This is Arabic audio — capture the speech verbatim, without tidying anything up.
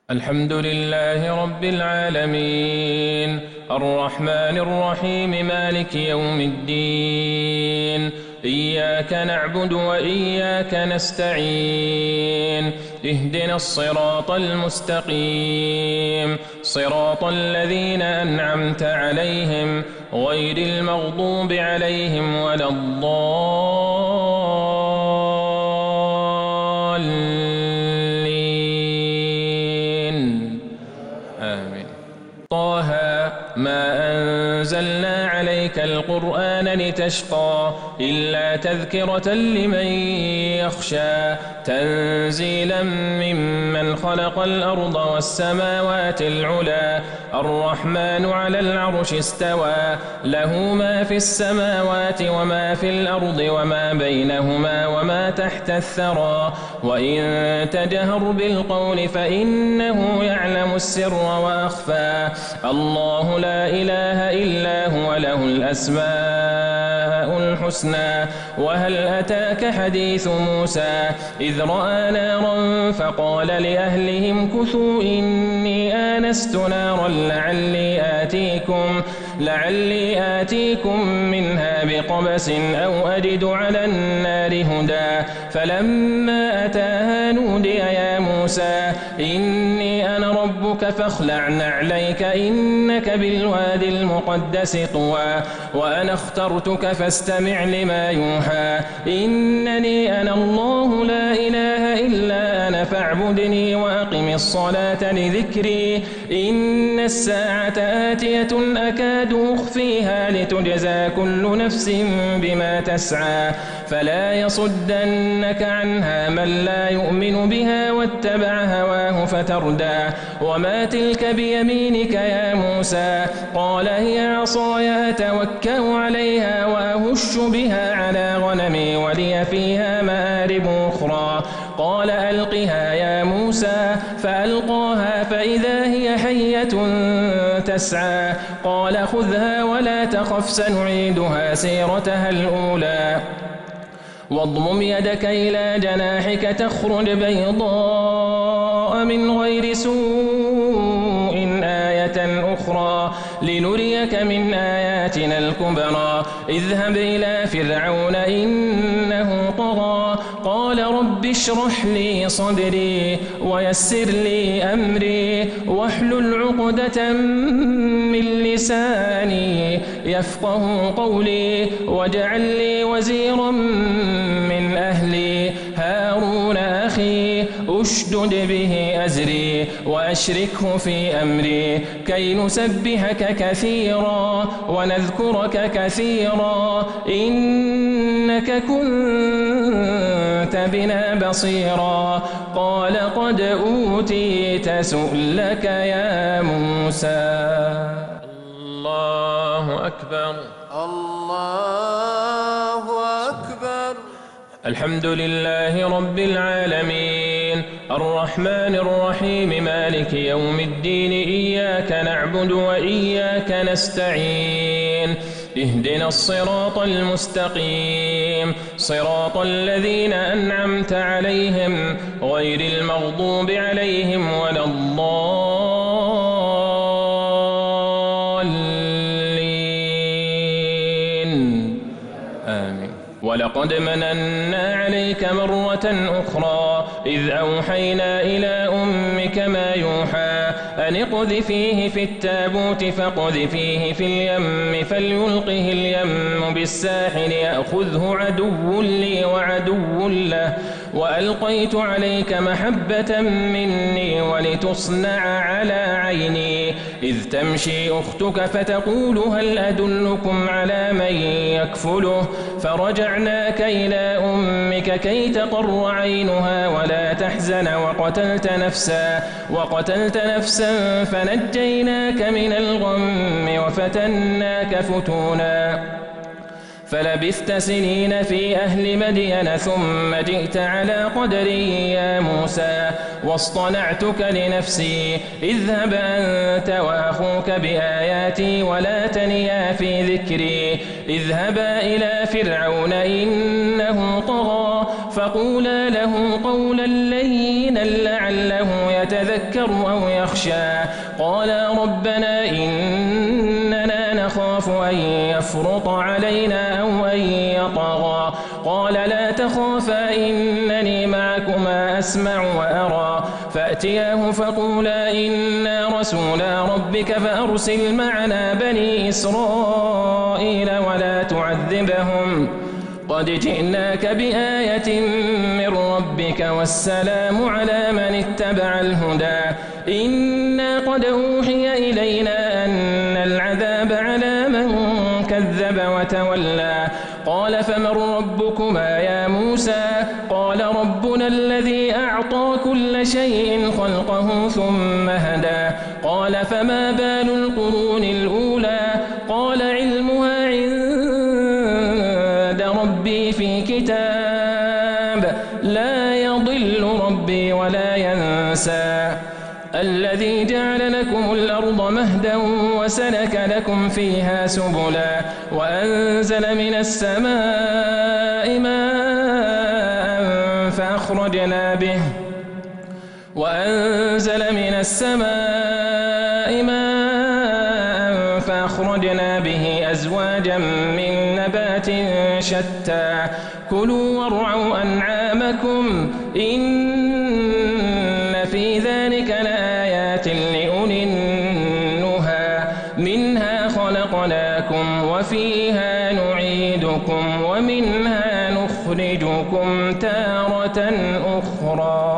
الحمد لله رب العالمين الرحمن الرحيم مالك يوم الدين إياك نعبد وإياك نستعين اهدنا الصراط المستقيم صراط الذين أنعمت عليهم غير المغضوب عليهم ولا الضالين آمين. طه ما أنزلنا عليك القرآن لتشقى إلا تذكرة لمن يخشى تنزيلا ممن خلق الأرض والسماوات العلى الرحمن على العرش استوى له ما في السماوات وما في الأرض وما بينهما وما تحت الثرى وإن تجهر بالقول فإنه يعلم السر وأخفى الله لا إله إلا هو له الأسماء الحسنى. وهل أتاك حديث موسى إذ رأى نارا فقال لأهلهم كثوا إني آنست نارا لعلي آتيكم لعلي آتيكم منها بقبس أو أجد على النار هدى فلما أتاها نودي يا موسى إني أنا ربك فاخلع نعليك إنك بالوادي المقدس طوى وأنا اخترتك فاستمع لما يوحى إنني أنا الله لا إله إلا أنا فاعبدني وأقم الصلاة لذكري إن الساعة آتية أكاد أخفيها لتجزى كل نفس بما تسعى فلا يصدنك عنها من لا يؤمن بها واتبع هواه فتردى وما تلك بيمينك يا موسى قال هي عصاي أتوكأ عليها وأهش بها على غنمي ولي فيها مآرب أخرى قال ألقها يا موسى فألقاها فإذا هي حية تسعى قال خذها ولا تخف سنعيدها سيرتها الأولى واضمم يدك إلى جناحك تخرج بيضاء من غير سوء آية أخرى لنريك من آياتنا الكبرى اذهب إلى فرعون إنه طغى قال رب اشرح لي صدري ويسر لي أمري واحلل عقدة من لساني يفقه قولي واجعل لي وزيرا من أهلي هارون أخي أشدد به أزري وأشركه في أمري كي نسبحك كثيرا ونذكرك كثيرا إنك كنت بنا بصيرا قال قد أوتيت سؤلك يا موسى. الله أكبر الله أكبر. الحمد لله رب العالمين الرحمن الرحيم مالك يوم الدين إياك نعبد وإياك نستعين اهدنا الصراط المستقيم صراط الذين أنعمت عليهم غير المغضوب عليهم ولا الضالين آمين. ولقد مننا عليك مرة أخرى إذ أوحينا إلى أمك ما يوحى أن اقذفيه في التابوت فاقذفيه في اليم فليلقه اليم بالساحل يأخذه عدو لي وعدو له وألقيت عليك محبة مني ولتصنع على عيني إذ تمشي أختك فتقول هل أدلكم على من يكفله فرجعناك إلى أمك كي تقر عينها ولا تحزن وقتلت نفسا وقتلت نفسا فنجيناك من الغم وفتناك فتونا فلبثت سنين في أهل مدين ثم جئت على قدري يا موسى واصطنعتك لنفسي اذهب أنت وأخوك بآياتي ولا تنيا في ذكري اذهبا إلى فرعون إنه طغى فقولا له قولا لينا لينا لعله يتذكر أو يخشى قال ربنا إننا نخاف أن يفرط علينا أو أن يطغى قال لا تخافا إنني معكما أسمع وأرى فأتياه فقولا إنا رسولا ربك فأرسل معنا بني إسرائيل ولا تعذبهم قد جئناك بآية من ربك والسلام على من اتبع الهدى إنا قد أوحي إلينا أن العذاب على من كذب وتولى قال فمن ربكما يا موسى قال ربنا الذي أعطى كل شيء خلقه ثم هدى قال فما بال القرون الأولى قال علمها عند ربي في كتاب لا يضل ربي ولا ينسى الذي جعل لكم الأرض مهدا وسلك لكم فيها سبلا وأنزل من السماء ماء فأخرجنا به وأنزل من السماء ماء فأخرجنا به أزواجا من نبات شتى كلوا وارعوا أنعامكم إن في ذلك لآيات لأولي النهى منها خلقناكم وفيها نعيدكم ومنها نخرجكم تارة أخرى.